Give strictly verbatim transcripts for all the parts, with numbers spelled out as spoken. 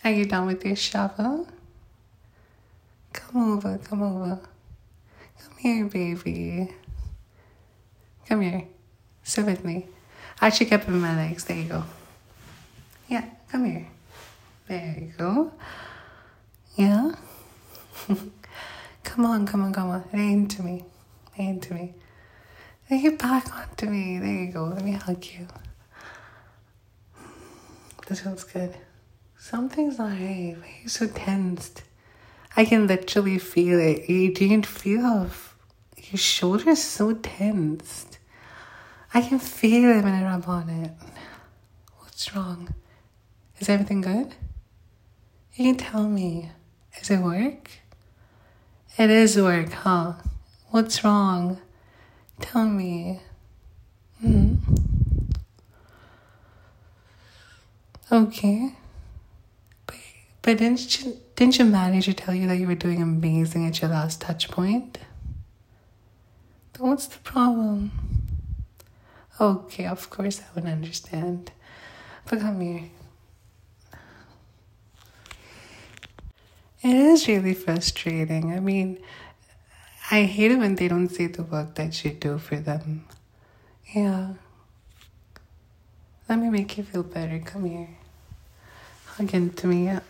Are you done with your shovel? Come over, come over. Come here, baby. Come here. Sit with me. I should keep in my legs. There you go. Yeah, come here. There you go. Yeah? Come on, come on, come on. Lay into me. Lay into me. Lay your back onto me. There you go. Let me hug you. This feels good. Something's not right. Why are you so tensed? I can literally feel it. You didn't feel how your shoulder's so tensed. I can feel it when I rub on it. What's wrong? Is everything good? You can tell me. Is it work? It is work, huh? What's wrong? Tell me. Hmm. Okay. But, but didn't you, didn't your manager tell you that you were doing amazing at your last touch point? Then what's the problem? Okay, of course I would understand. But come here. It is really frustrating. I mean, I hate it when they don't see the work that you do for them. Yeah. Let me make you feel better. Come here. Hug into me. Yeah.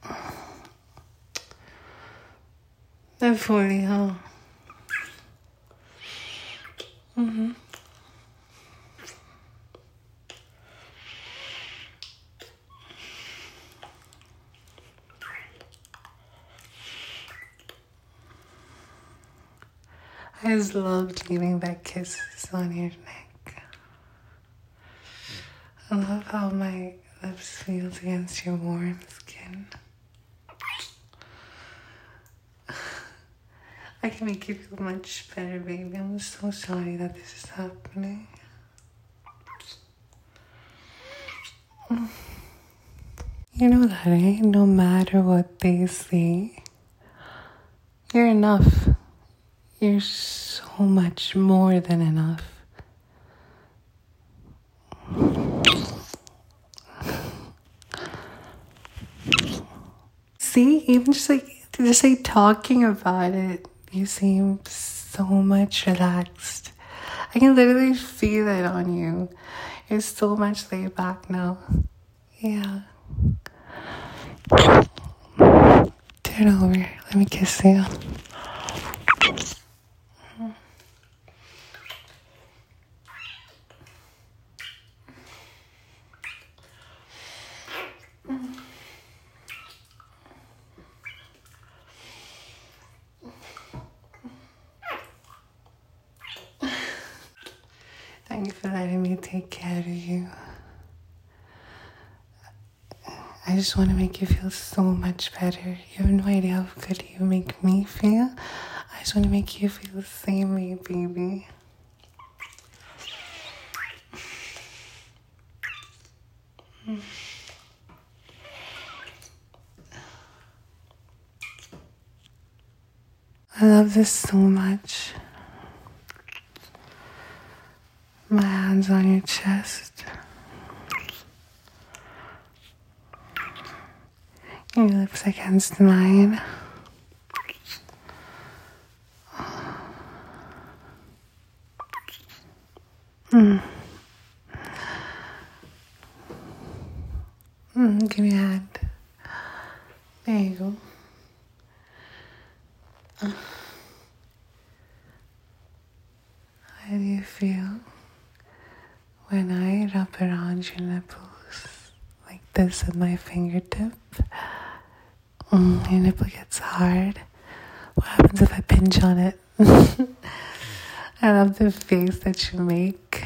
They're fully, huh? Mm-hmm. I just loved leaving that kisses on your neck. I love how my lips feel against your warm skin. I can make you feel much better, baby. I'm so sorry that this is happening. You know that, eh? No matter what they say, you're enough. You're so much more than enough. See, even just like just like talking about it, you seem so much relaxed. I can literally feel it on you. You're so much laid back now. Yeah. Turn over. Let me kiss you. Thank you for letting me take care of you. I just want to make you feel so much better. You have no idea how good you make me feel. I just want to make you feel the same way, baby. I love this so much. My hands on your chest. Your lips against mine. Mm. Mm, give me a hand. There you go. Uh. How do you feel when I rub around your nipples like this with my fingertip? Mm, your nipple gets hard. What happens if I pinch on it? I love the face that you make.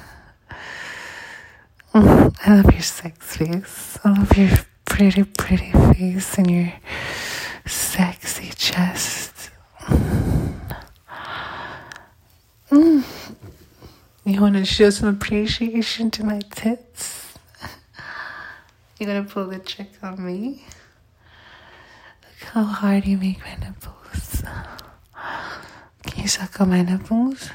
Mm, I love your sex face. I love your pretty, pretty face and your sexy chest. Mm. You want to show some appreciation to my tits? You gonna pull the trick on me? Look how hard you make my nipples. Can you suck on my nipples?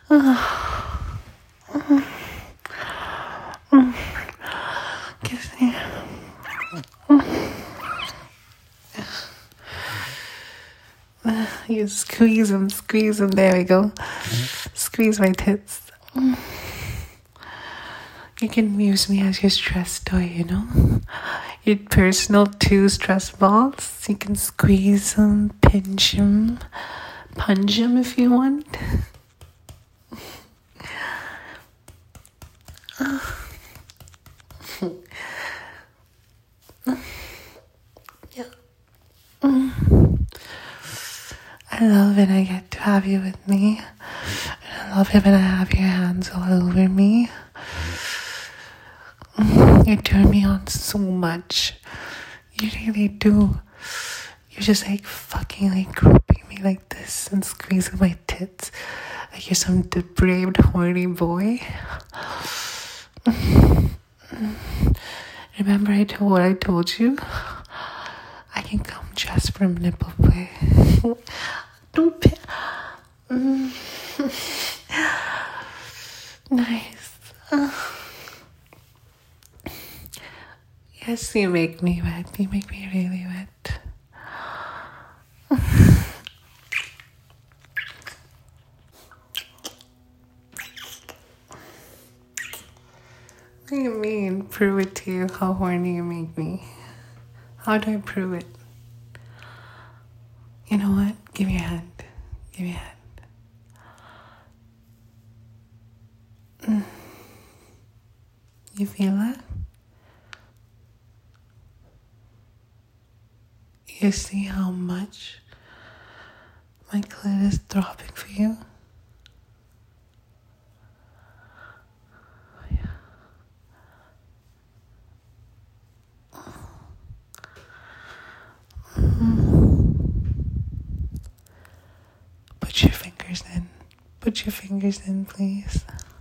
Kiss me. You squeeze them, squeeze them. There we go. Squeeze my tits. You can use me as your stress toy, you know? Your personal two stress balls. You can squeeze them, pinch them, punch them if you want. Yeah. I love it. I get to have you with me. I love it when I have your hands all over me. You turn me on so much. You really do. You're just like fucking like groping me like this and squeezing my tits like you're some depraved horny boy. Remember I told what I told you? I can come just from nipple play. Don't pay. Mm. Nice. Uh. Yes, you make me wet. You make me really wet. What do you mean? Prove it to you how horny you make me. How do I prove it? You know what? Give me your hand. Give me your hand. Mm. You feel that? You see how much my clit is throbbing for you? Oh, yeah. Mm-hmm. Put your fingers in. Put your fingers in, please.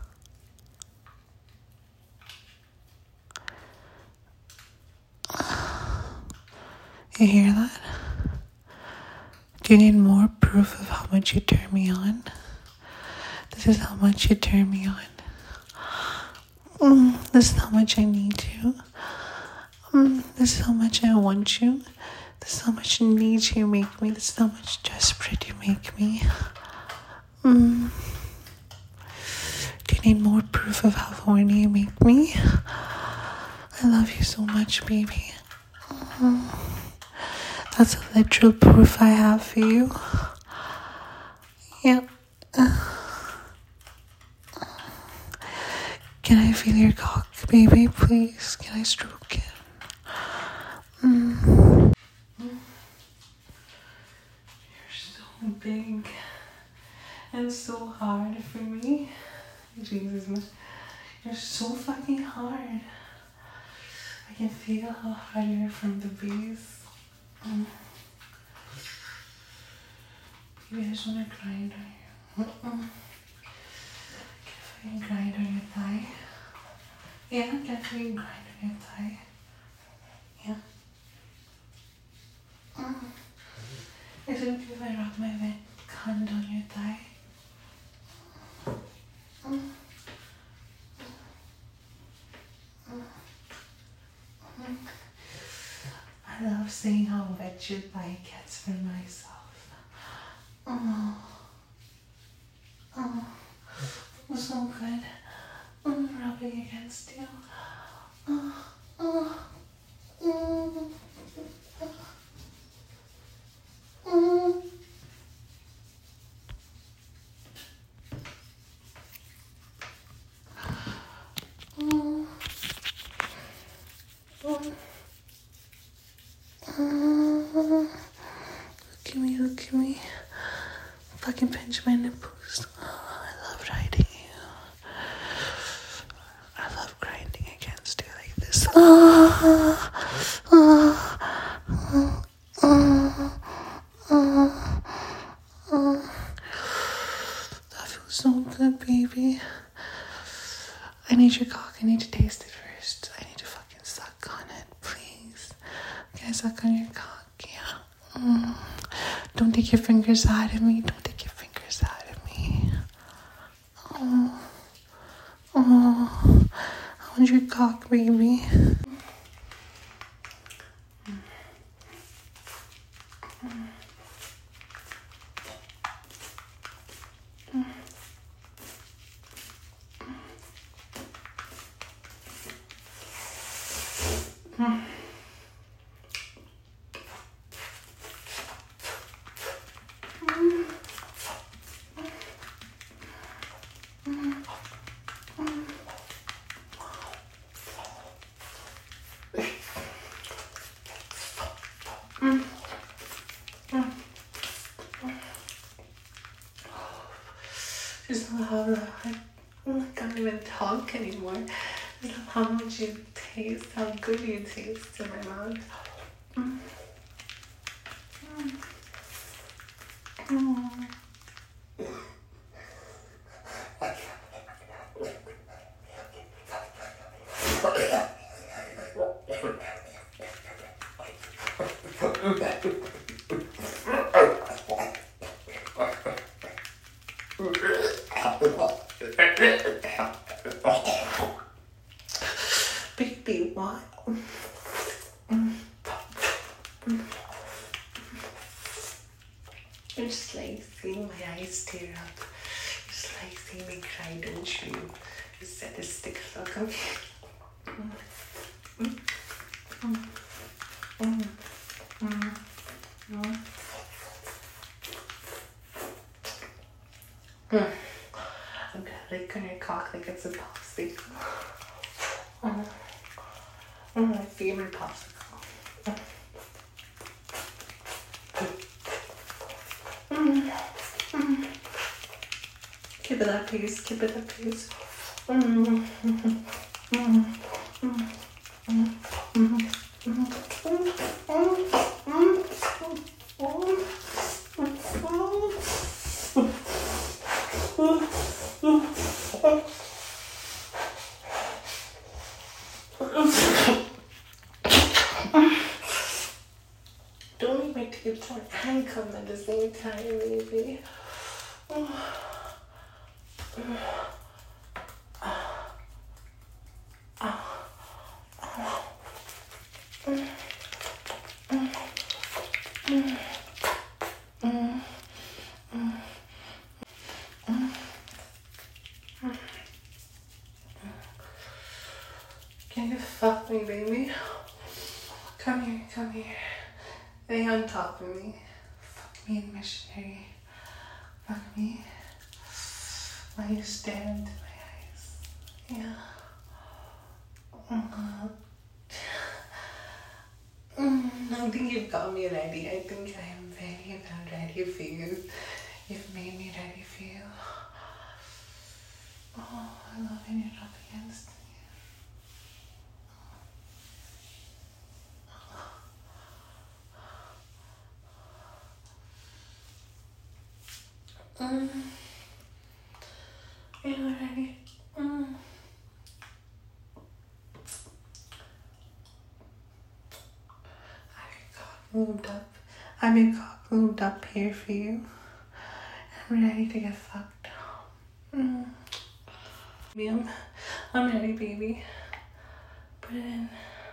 You hear that? Do you need more proof of how much you turn me on? This is how much you turn me on. Mm, this is how much I need you. Mm, this is how much I want you. This is how much need you make me. This is how much desperate you make me. Mm. Do you need more proof of how horny you make me? I love you so much, baby. Mm. That's a literal proof I have for you. Yeah. Can I feel your cock, baby, please? Can I stroke it? Mm. You're so big and so hard for me. Jesus, you're so fucking hard. I can feel how hard you are from the base. Mm. Maybe I just want to grind on you. Mm-mm. Can I grind on your thigh? Yeah, can I grind on your thigh? Yeah. Mm. Is it okay if I rub my wet hand on your thigh? Mm. Mm. Mm. I love seeing how wet your thigh gets for myself. Oh, oh, so good. I'm rubbing against you. Oh, oh, mm, mm. Mm. Mm. Look at me, look at me. Fucking pinch my nipples. Oh, I love riding you. I love grinding against you like this. Oh, oh, oh, oh, oh, oh. That feels so good, baby. I need your cock. I need to taste it first. I need to fucking suck on it, please. Can I suck on your cock? Yeah. Mm. Don't take your fingers out of me. Don't take your fingers out of me. Oh, oh, I want your cock, baby. Just how I can't even talk anymore. Just how much you taste, how good you taste in my mouth. Mm. Mm. Baby, what? You're just like seeing my eyes tear up. You're just like seeing me cry, don't you? You sadistic fuck up. Mm. Mm. Mm. Mm. Mm. Mm. I'm gonna lick on your cock like it's a popsicle. Mm. Mm, my favorite popsicle. Mm. Mm. Keep it up, please. Keep it up, please. Mm. Mm. Mm. Mm. Mm. Mm. Don't make my teeth turn and come at the same time, baby. Can you fuck me, baby? Come here, come here. Lay on top of me. Fuck me in missionary. Fuck me. While you stare into my eyes. Yeah. Uh, mm, I think you've got me ready. I think I am very well ready for you. You've made me ready for you. Oh, I love when you're up against me. Mm. Are you ready? Mm. I got moved up. I'm your cock lubed up here for you. I'm ready to get fucked. Mm. I'm, I'm ready, baby. Put it in.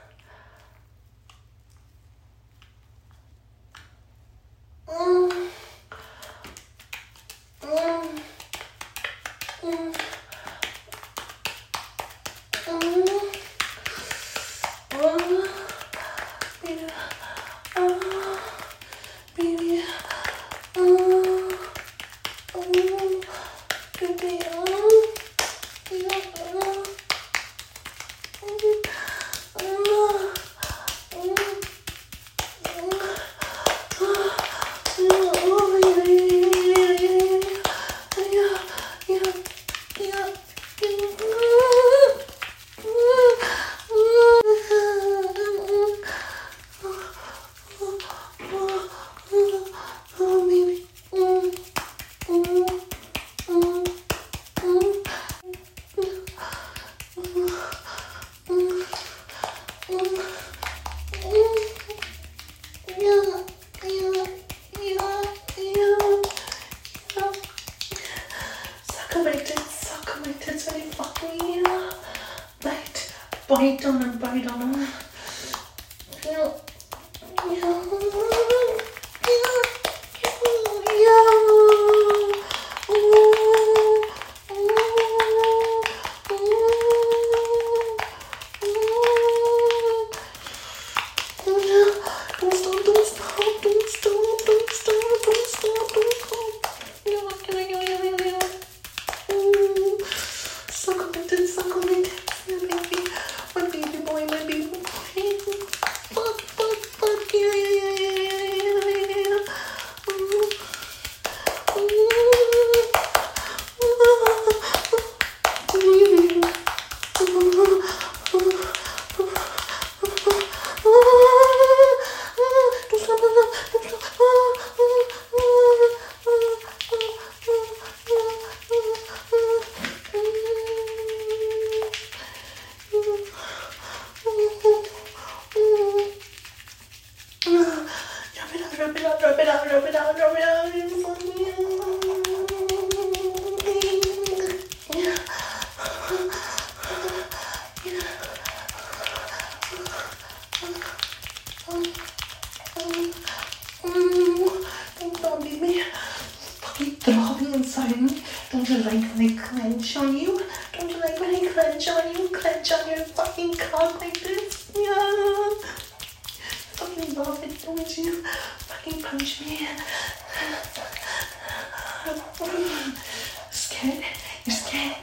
Mm. Mm. Mm. Mm. Oh. Baby. Oh. Baby. Oh. Oh. Baby. Oh. Baby. Oh. Oh. bite on her, bite on her. Yeah. Yeah. Throbbing inside me. Don't you like when I clench on you? Don't you like when I clench on you? Clench on your fucking cock like this? Yeah. Fucking love it, don't you? Fucking punch me. Scared? You're scared?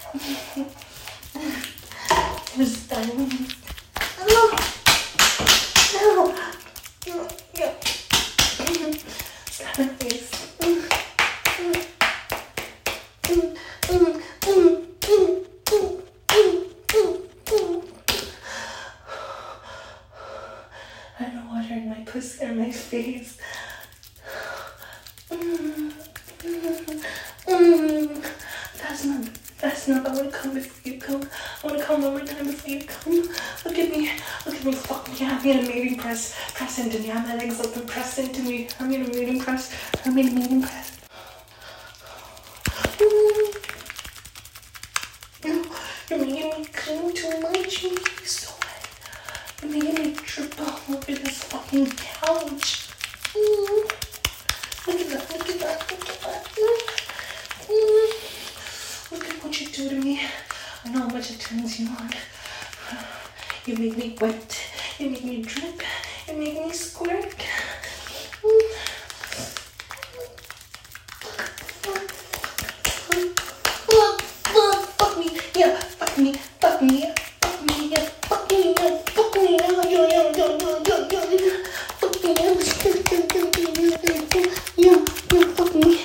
You're stunning. No. No. Yeah. Slap my face. I don't know water in my pussy or my face. Mm, mm, mm. That's not, that's not, I want to come before you come. I want to come one more time before you come. Look at me, look at me, fuck me. I'm in a mating press, press into me. I'm my legs open, press into me. I'm in a mating press, I'm in a mating press. Mm. You're making me cling too much. You're making me so wet. You're making me trip all over this fucking couch. Mm. Look at that, look at that, look at that. Mm. Look at what you do to me. I know how much it turns you on. You make me wet. You make me drip. You make me squirt. Mm. Fuck me, yeah, fuck me, fuck me, yeah, fuck me, yeah, fuck me, yeah, fuck me, yeah, yeah, yeah, yeah, yeah, yeah, yeah, fuck me, yeah, yeah, yeah, fuck me,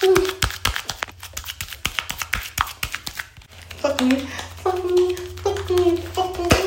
fuck me, fuck me, fuck me, fuck me,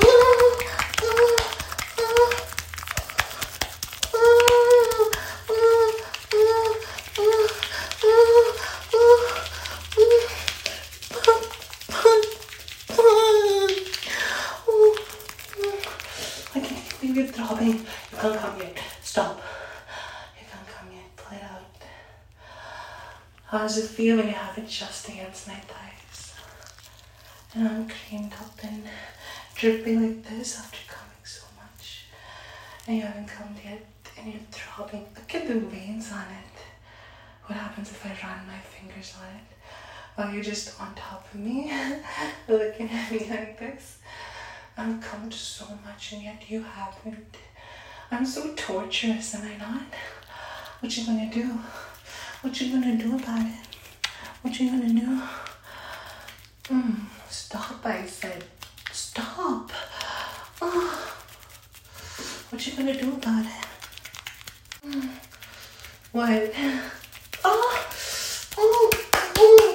I can't believe you're throbbing. You can't come yet. Stop. You can't come yet. Pull it out. How does it feel when you have it just against my thighs? And I'm creamed up and dripping like this after coming so much. And you haven't come yet and you're throbbing. Look at the veins on it. What happens if I run my fingers on it? While you're just on top of me, looking at me like this. I've come so much and yet you haven't. I'm so torturous, am I not? What you gonna do? What you gonna do about it? What you gonna do? Mm, stop, I said. Stop. Oh. What you gonna do about it? Mm. What? Oh. Oh. Oh.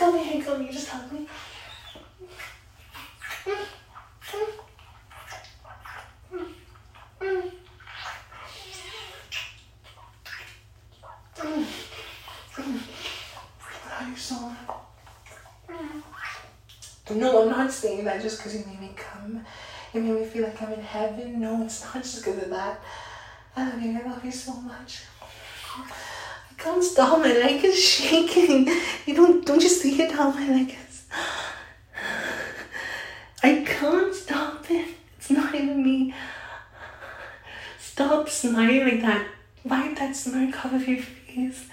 Come here, come here, just hug me. How you so much? No, I'm not saying that just because you made me come. It made me feel like I'm in heaven. No, it's not just because of that. I love you. I love you so much. I can't stop. My leg is shaking. You don't, don't you see it how my leg is? I can't stop it. It's not even me. Stop smiling like that. Wipe that smirk off of your face.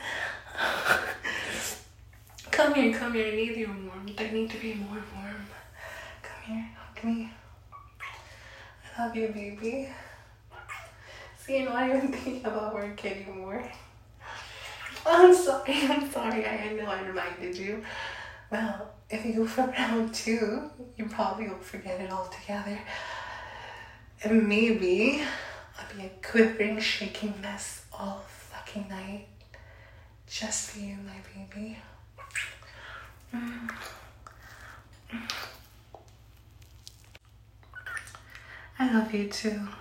Come here, come here. I need you warm. I need to be more warm. Come here, hug me. I love you, baby. See, I'm not even thinking about work anymore. I'm sorry, I'm sorry. I know I reminded you. Well, if you go for round two, you probably will forget it altogether. And maybe I'll be a quivering, shaking mess all fucking night. Just for you, my baby. Mm. I love you too.